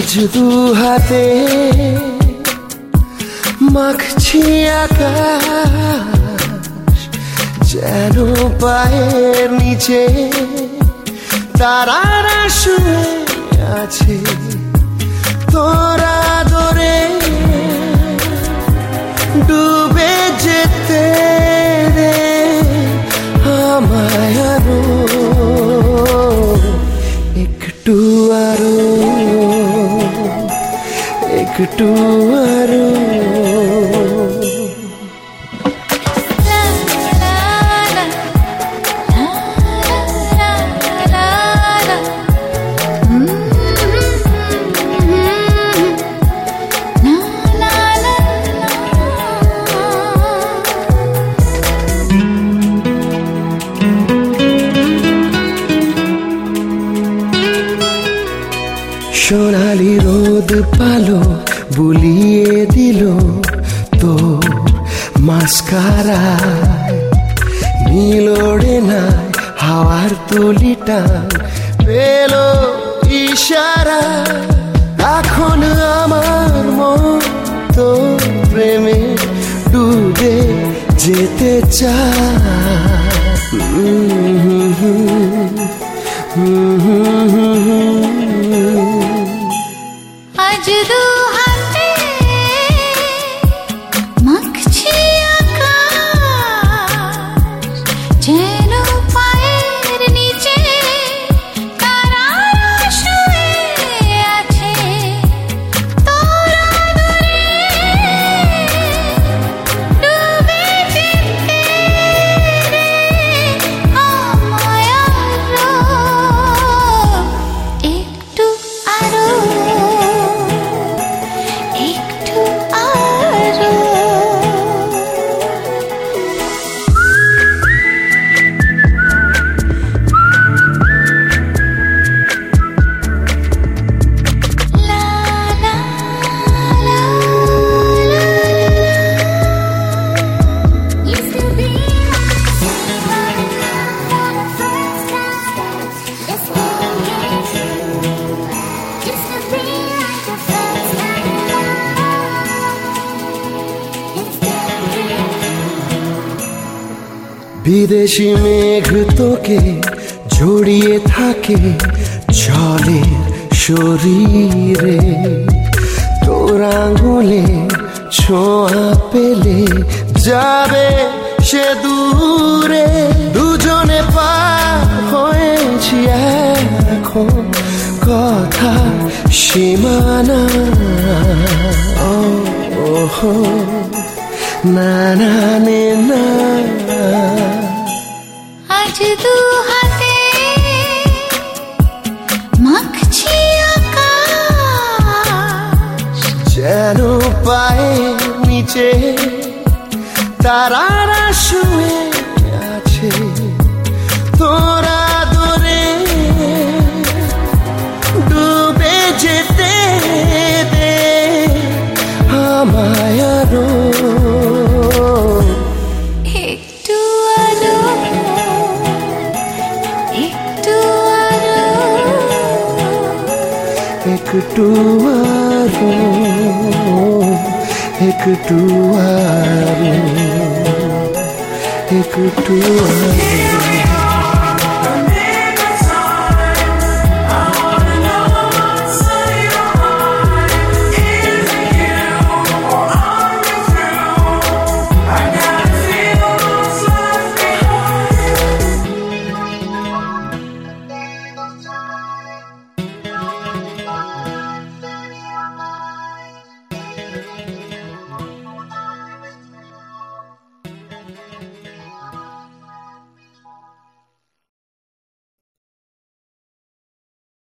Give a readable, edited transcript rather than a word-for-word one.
আজ দু হাতে মাখছি আকাশ, যেন পায়ের নিচে তারারা শুয়ে আছে তোরা ধরে ডুবে যেতে রে আমায় আরো একটু আরো একটু আরো সোনালি রোদ পালো বুলিয়ে দিল তোর মাস্কারায়, নীল ওড়ে নাই হাওয়ার তুলিটা পেল ইশারা। এখন আমার মন তোর প্রেমে ডুবে যেতে চায়। আজ দু হাতে মাখছি আকাশ, যেন পায়ের নিচে তারারা শুয়ে আছে তোরা ধরে ডুবে যেতে রে আমায় আরো একটু আরো একটু আরো। লা লা লা লা used to be বিদেশি মেঘ তোকে জড়িয়ে থাকে জলের শরীরে, তোর আঙুলে ছোঁয়া পেলে যাবে সে দূরে। দুজনে পার হয়েছি এখন কথা সীমানা। ও না না নে না। আজ দু হাতে মাখছি আকাশ, যেন পায়ের নিচে তারারা শুয়ে আছে তোরা ধরে ডুবে যেতে দে আমায় আরো একটু আরো একটু আরো একটু আরো একটু আরো একটু আরো।